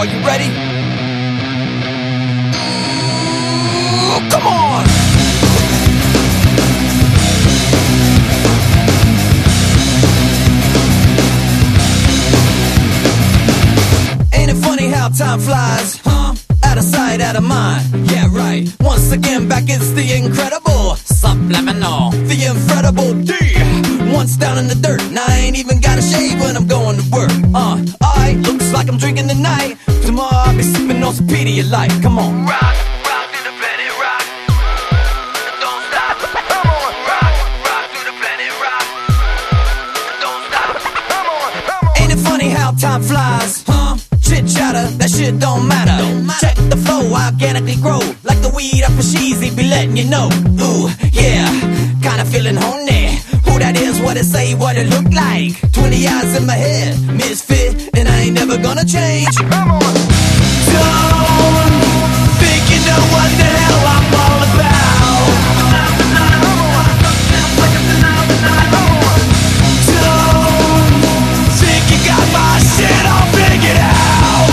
Are you ready? Come on! Ain't it funny how time flies, huh? Out of sight, out of mind. Yeah, right. Once again, back it's the incredible Subliminal, the incredible D. Once down in the dirt, and I ain't even got a shave when I'm going to work. Alright, looks like I'm drinking tonight. Tomorrow I'll be sipping on some Pedialyte. Come on. Rock, rock through the planet, rock. Don't stop. Come on. Rock, rock through the planet, rock. Don't stop. Come on, come on. Ain't it funny how time flies, huh? Chit chatter, that shit don't matter. Check the flow, I organically grow. Like the weed up for Sheezy, be letting you know. Ooh, yeah, kinda feeling horny. Who that is, what it say, what it look like. 20 eyes in my head, misfit, and I ain't never gonna change. Come on. Don't think you know what the hell I'm all about. Don't think you got my shit all figured out.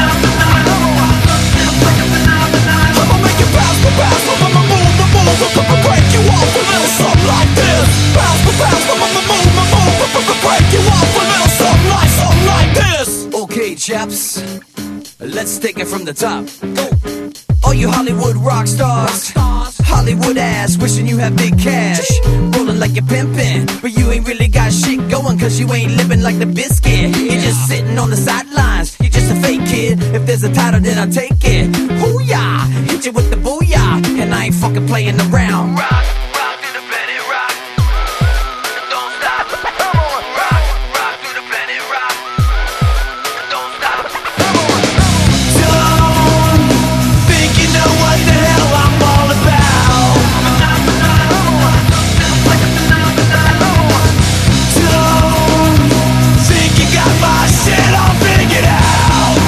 I'ma make you bounce, I'ma move, break you off a little something like this. Bounce, I'ma move, break you off a little something like this. Okay, chaps, let's take it from the top. Go. All you Hollywood rock stars, Hollywood ass, wishing you have big cash. Rolling like you're pimping, but you ain't really got shit going, cause you ain't living like the biscuit. You're just sitting on the sidelines, you're just a fake kid. If there's a title, then I'll take it. Hoo-yah, hit you with the booyah, and I ain't fucking playing around. Rock, rock through the planet, rock. Don't stop. Come on. Rock, rock through the planet, rock. Don't stop. Come on. Don't think you know what the hell I'm all about. Don't think you got my shit all figured out.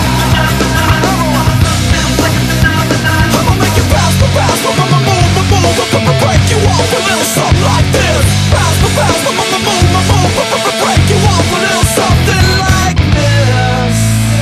I'ma make you bounce, I'ma move, break you off a little something like this. Bounce, I'ma move, break you off a little something like this.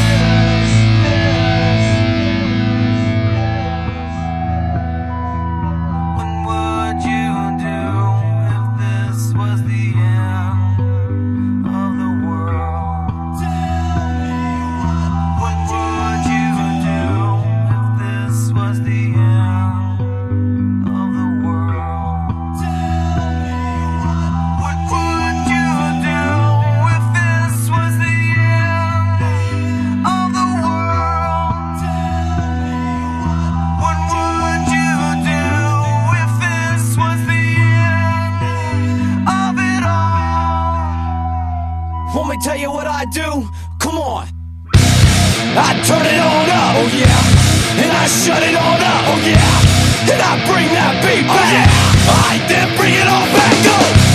What would you do if this was the end of the world? Tell me what would you do if this was the end of the world? Tell me what would you do if this was the end of the world? Tell me what would you do if this was the end of it all? Want me to tell you what I do? Come on. I turn it on up, oh yeah. And I shut it on up, oh yeah. And I bring that beat back, I then bring it all back up.